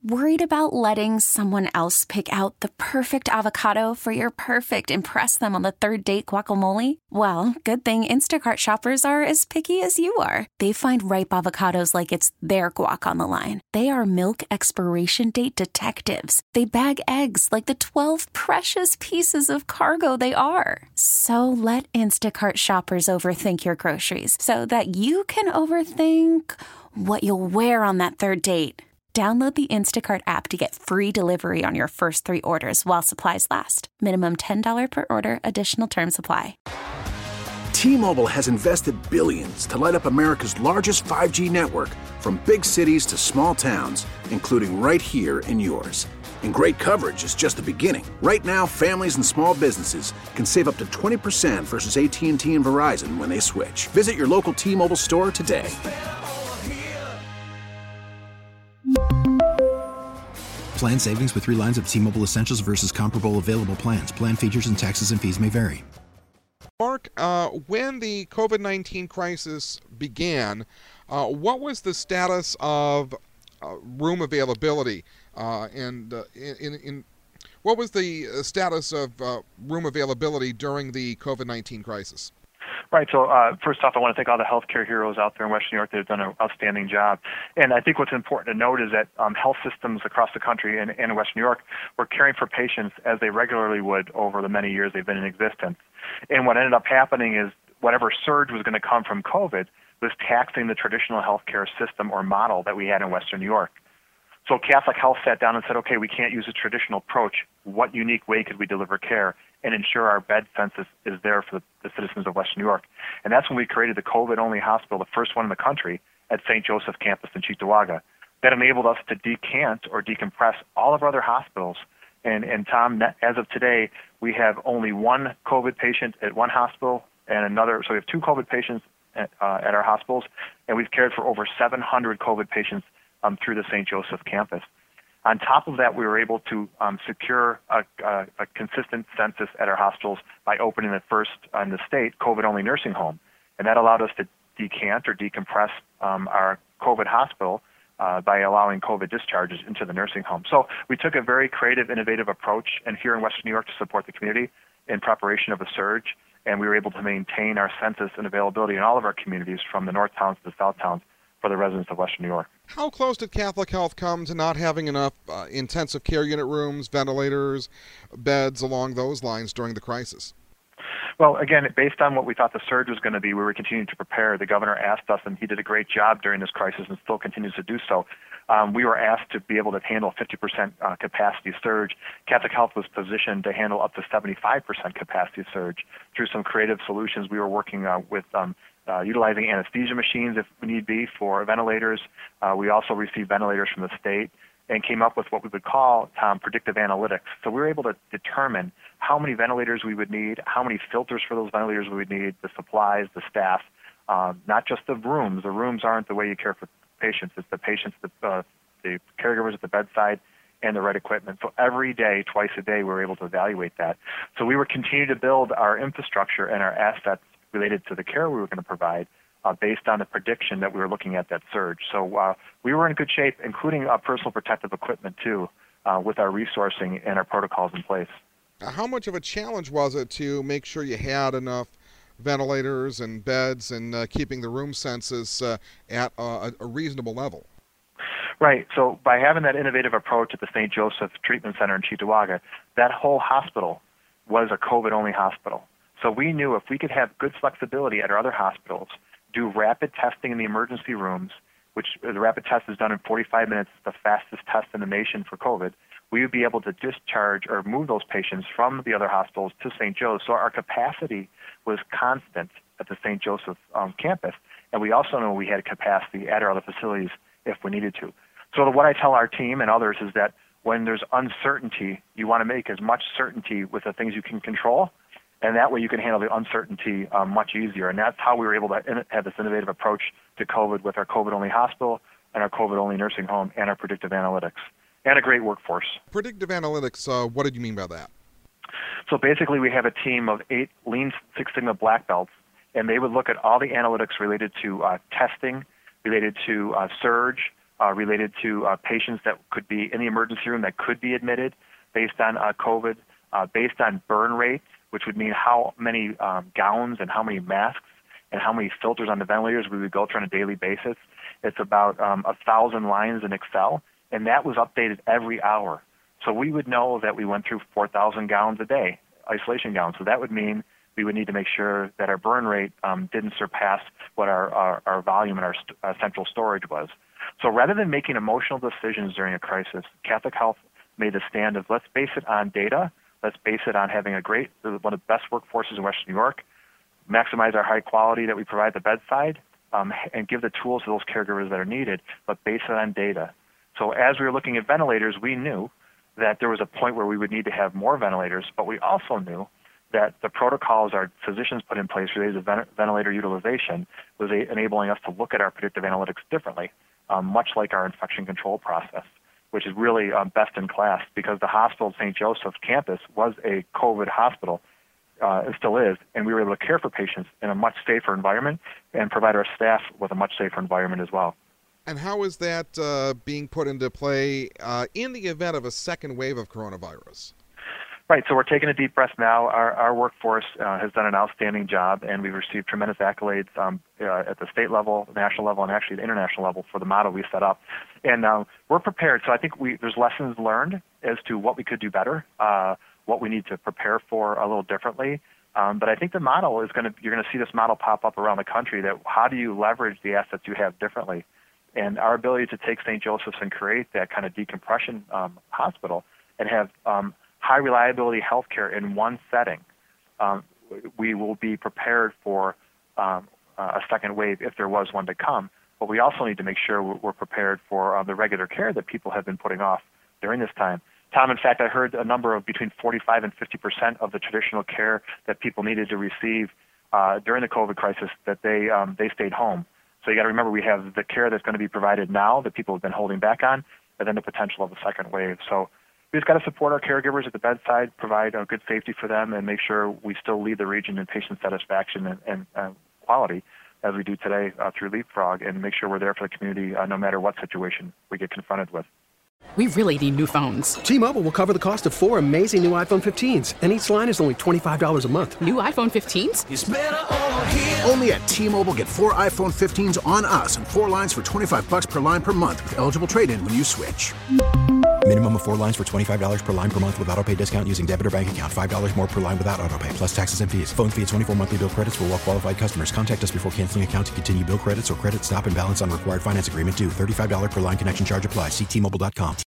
Worried about letting someone else pick out the perfect avocado for your perfect impress them on the third date guacamole? Well, good thing Instacart shoppers are as picky as you are. They find ripe avocados like it's their guac on the line. They are milk expiration date detectives. They bag eggs like the 12 precious pieces of cargo they are. So let Instacart shoppers overthink your groceries so that you can overthink what you'll wear on that third date. Download the Instacart app to get free delivery on your first 3 orders while supplies last. Minimum $10 per order. Additional terms apply. T-Mobile has invested billions to light up America's largest 5G network, from big cities to small towns, including right here in yours. And great coverage is just the beginning. Right now, families and small businesses can save up to 20% versus AT&T and Verizon when they switch. Visit your local T-Mobile store today. Plan savings with 3 lines of T-Mobile Essentials versus comparable available plans. Plan features and taxes and fees may vary. Mark, when the COVID-19 crisis began, what was the status of room availability? What was the status of room availability during the COVID-19 crisis? Right. So first off, I want to thank all the healthcare heroes out there in Western New York that have done an outstanding job. And I think what's important to note is that health systems across the country and in Western New York were caring for patients as they regularly would over the many years they've been in existence. And what ended up happening is whatever surge was going to come from COVID was taxing the traditional healthcare system or model that we had in Western New York. So Catholic Health sat down and said, okay, we can't use a traditional approach. What unique way could we deliver care and ensure our bed census is there for the citizens of Western New York? And that's when we created the COVID-only hospital, the first one in the country, at St. Joseph campus in Cheektowaga. That enabled us to decant or decompress all of our other hospitals. And Tom, as of today, we have only one COVID patient at one hospital and another. So we have 2 COVID patients at our hospitals, and we've cared for over 700 COVID patients through the St. Joseph campus. On top of that, we were able to secure a consistent census at our hospitals by opening the first in the state COVID-only nursing home. And that allowed us to decant or decompress our COVID hospital by allowing COVID discharges into the nursing home. So we took a very creative, innovative approach, and here in Western New York to support the community in preparation of a surge, and we were able to maintain our census and availability in all of our communities from the north towns to the south towns for the residents of Western New York. How close did Catholic Health come to not having enough intensive care unit rooms, ventilators, beds along those lines during the crisis? Well, again, based on what we thought the surge was going to be, we were continuing to prepare. The governor asked us, and he did a great job during this crisis and still continues to do so. We were asked to be able to handle 50% capacity surge. Catholic Health was positioned to handle up to 75% capacity surge. Through some creative solutions, we were working with utilizing anesthesia machines if need be for ventilators. We also received ventilators from the state and came up with what we would call, Tom, predictive analytics. So we were able to determine how many ventilators we would need, how many filters for those ventilators we would need, the supplies, the staff, not just the rooms. The rooms aren't the way you care for patients. It's the patients, the caregivers at the bedside, and the right equipment. So every day, twice a day, we were able to evaluate that. So we were continuing to build our infrastructure and our assets related to the care we were going to provide based on the prediction that we were looking at that surge. So we were in good shape, including personal protective equipment, too, with our resourcing and our protocols in place. How much of a challenge was it to make sure you had enough ventilators and beds and keeping the room census at a reasonable level? Right. So by having that innovative approach at the St. Joseph Treatment Center in Cheektowaga, that whole hospital was a COVID-only hospital. So we knew if we could have good flexibility at our other hospitals, do rapid testing in the emergency rooms, which the rapid test is done in 45 minutes, the fastest test in the nation for COVID, we would be able to discharge or move those patients from the other hospitals to St. Joe's. So our capacity was constant at the St. Joseph campus. And we also know we had capacity at our other facilities if we needed to. So what I tell our team and others is that when there's uncertainty, you want to make as much certainty with the things you can control, and that way you can handle the uncertainty much easier. And that's how we were able to have this innovative approach to COVID with our COVID-only hospital and our COVID-only nursing home and our predictive analytics and a great workforce. Predictive analytics, what did you mean by that? So basically we have a team of 8 Lean Six Sigma black belts, and they would look at all the analytics related to testing, related to surge, related to patients that could be in the emergency room that could be admitted based on COVID, based on burn rate, which would mean how many gowns and how many masks and how many filters on the ventilators we would go through on a daily basis. It's about 1,000 lines in Excel, and that was updated every hour. So we would know that we went through 4,000 gowns a day, isolation gowns. So that would mean we would need to make sure that our burn rate didn't surpass what our volume and our central storage was. So rather than making emotional decisions during a crisis, Catholic Health made the stand of let's base it on data, let's base it on having one of the best workforces in Western New York, maximize our high quality that we provide at the bedside, and give the tools to those caregivers that are needed, but base it on data. So as we were looking at ventilators, we knew that there was a point where we would need to have more ventilators, but we also knew that the protocols our physicians put in place related to ventilator utilization was enabling us to look at our predictive analytics differently, much like our infection control process, which is really best in class because the hospital, St. Joseph's campus, was a COVID hospital. It still is, and we were able to care for patients in a much safer environment and provide our staff with a much safer environment as well. And how is that being put into play in the event of a second wave of coronavirus? Right, so we're taking a deep breath now. Our workforce has done an outstanding job, and we've received tremendous accolades at the state level, national level, and actually the international level for the model we set up. And we're prepared. So I think there's lessons learned as to what we could do better, what we need to prepare for a little differently. But I think the model you're going to see this model pop up around the country, that how do you leverage the assets you have differently? And our ability to take St. Joseph's and create that kind of decompression hospital and have high reliability healthcare in one setting, we will be prepared for a second wave if there was one to come. But we also need to make sure we're prepared for the regular care that people have been putting off during this time. Tom, in fact, I heard a number of between 45 and 50% of the traditional care that people needed to receive during the COVID crisis, that they stayed home. So you got to remember, we have the care that's going to be provided now that people have been holding back on, and then the potential of a second wave. So we just got to support our caregivers at the bedside, provide a good safety for them, and make sure we still lead the region in patient satisfaction and quality as we do today through Leapfrog, and make sure we're there for the community no matter what situation we get confronted with. We really need new phones. T-Mobile will cover the cost of 4 amazing new iPhone 15s, and each line is only $25 a month. New iPhone 15s? It's better over here. Only at T-Mobile, get 4 iPhone 15s on us and 4 lines for $25 per line per month with eligible trade-in when you switch. Minimum of 4 lines for $25 per line per month with autopay discount using debit or bank account. $5 more per line without autopay, plus taxes and fees. Phone fee at 24 monthly bill credits for well-qualified customers. Contact us before canceling account to continue bill credits or credit stop and balance on required finance agreement due. $35 per line connection charge applies. See T-Mobile.com.